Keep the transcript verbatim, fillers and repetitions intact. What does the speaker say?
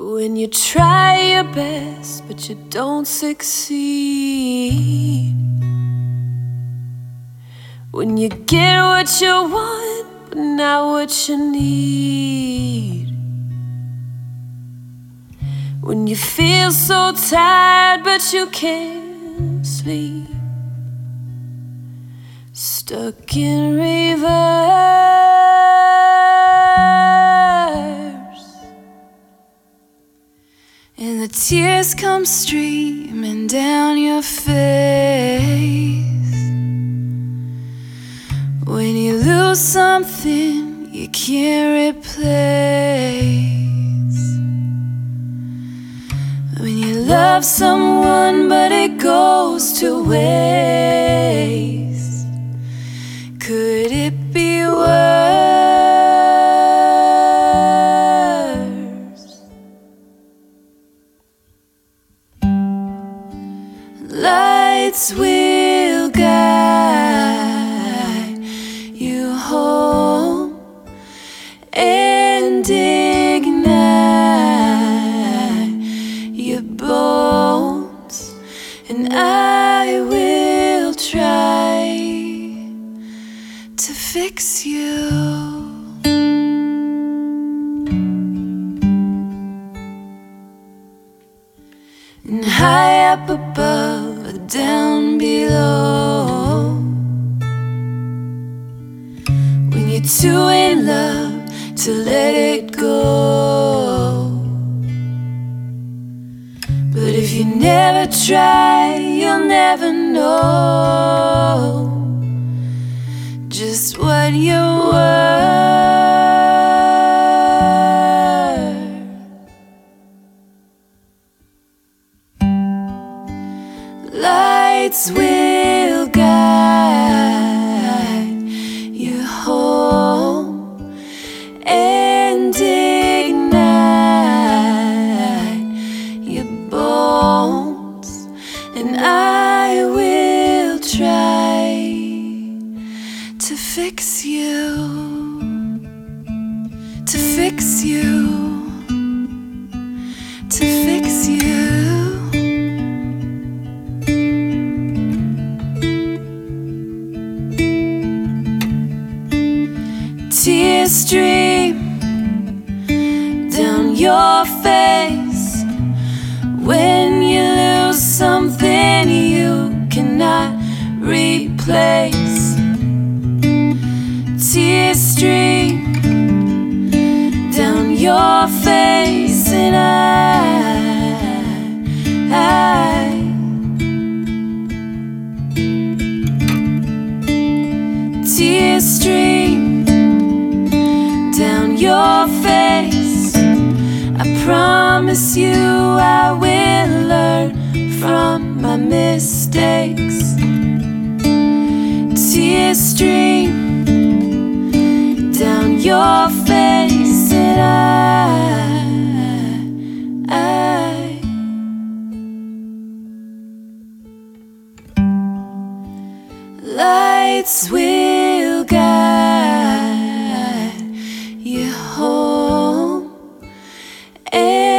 When you try your best but you don't succeed, when you get what you want but not what you need, when you feel so tired but you can't sleep, stuck in reverse, and the tears come streaming down your face when you lose something you can't replace, when you love someone but it goes to waste. Could it be worse? Lights will guide you home and ignite your bones, and I will try to fix you. And high up above or down below, when you're too in love to let it go. But if you never try, you'll never know just what you're worth. Lights will guide you home and ignite your bones, and I will try to fix you, to fix you, to fix you. Tears stream down your face when you lose something you cannot replace. Tears stream down your face, and I, I tears stream down your face. I promise you I will learn from my mistakes. Tears stream down your face, and I, I lights will guide you home and